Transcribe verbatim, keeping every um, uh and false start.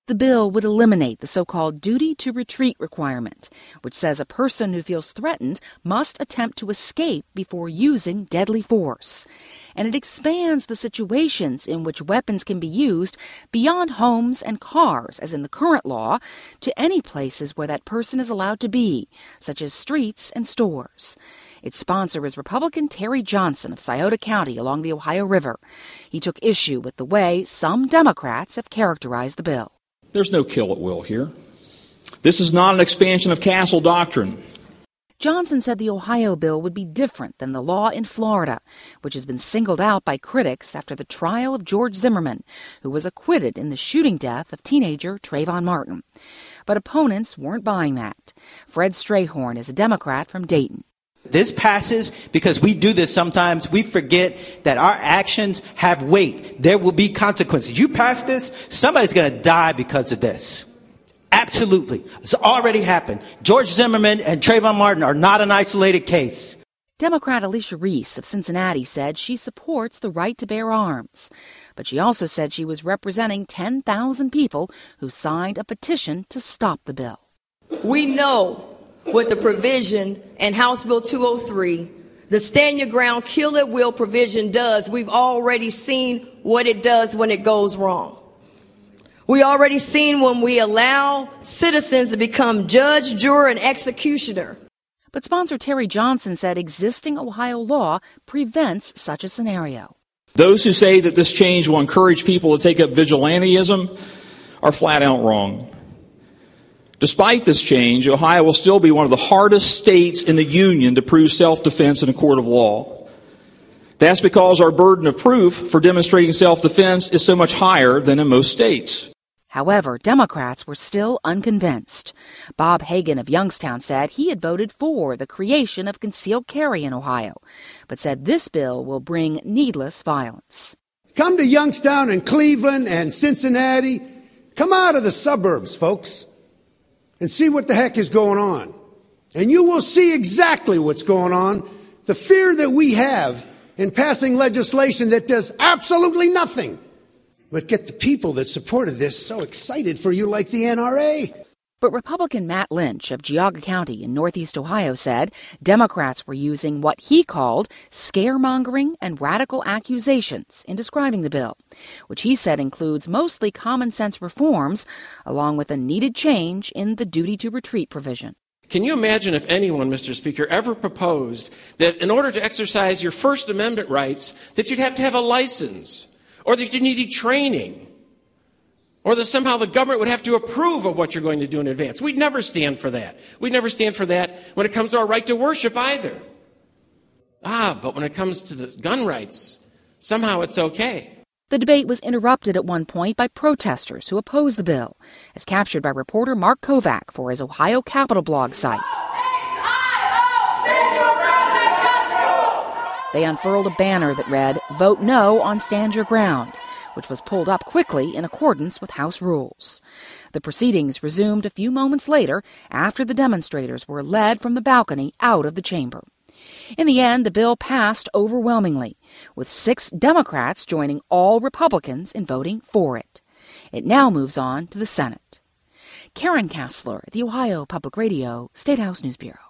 The bill would eliminate the so-called duty to retreat requirement, which says a person who feels threatened must attempt to escape before using deadly force. And it expands the situations in which weapons can be used beyond homes and cars, as in the current law, to any places where that person is allowed to be, such as streets and stores. Its sponsor is Republican Terry Johnson of Scioto County along the Ohio River. He took issue with the way some Democrats have characterized the bill. There's no kill at will here. This is not an expansion of castle doctrine. Johnson said the Ohio bill would be different than the law in Florida, which has been singled out by critics after the trial of George Zimmerman, who was acquitted in the shooting death of teenager Trayvon Martin. But opponents weren't buying that. Fred Strayhorn is a Democrat from Dayton. This passes because we do this sometimes. We forget that our actions have weight. There will be consequences. You pass this, somebody's going to die because of this. Absolutely. It's already happened. George Zimmerman and Trayvon Martin are not an isolated case. Democrat Alicia Reese of Cincinnati said she supports the right to bear arms. But she also said she was representing ten thousand people who signed a petition to stop the bill. We know with the provision in House Bill two oh three, the stand your ground, kill at will provision does. We've already seen what it does when it goes wrong. We already seen when we allow citizens to become judge, juror, and executioner. But sponsor Terry Johnson said existing Ohio law prevents such a scenario. Those who say that this change will encourage people to take up vigilantism are flat out wrong. Despite this change, Ohio will still be one of the hardest states in the union to prove self-defense in a court of law. That's because our burden of proof for demonstrating self-defense is so much higher than in most states. However, Democrats were still unconvinced. Bob Hagan of Youngstown said he had voted for the creation of concealed carry in Ohio, but said this bill will bring needless violence. Come to Youngstown and Cleveland and Cincinnati. Come out of the suburbs, folks, and see what the heck is going on. And you will see exactly what's going on. The fear that we have in passing legislation that does absolutely nothing but get the people that supported this so excited for you like the N R A. But Republican Matt Lynch of Geauga County in northeast Ohio said Democrats were using what he called scaremongering and radical accusations in describing the bill, which he said includes mostly common sense reforms, along with a needed change in the duty to retreat provision. Can you imagine if anyone, Mister Speaker, ever proposed that in order to exercise your First Amendment rights, that you'd have to have a license, or that you needed training, or that somehow the government would have to approve of what you're going to do in advance? We'd never stand for that. We'd never stand for that when it comes to our right to worship either. Ah, but when it comes to the gun rights, somehow it's okay. The debate was interrupted at one point by protesters who opposed the bill, as captured by reporter Mark Kovac for his Ohio Capitol blog site. They unfurled a banner that read, "Vote no on Stand Your Ground," which was pulled up quickly in accordance with House rules. The proceedings resumed a few moments later after the demonstrators were led from the balcony out of the chamber. In the end, the bill passed overwhelmingly, with six Democrats joining all Republicans in voting for it. It now moves on to the Senate. Karen Kassler at the Ohio Public Radio State House News Bureau.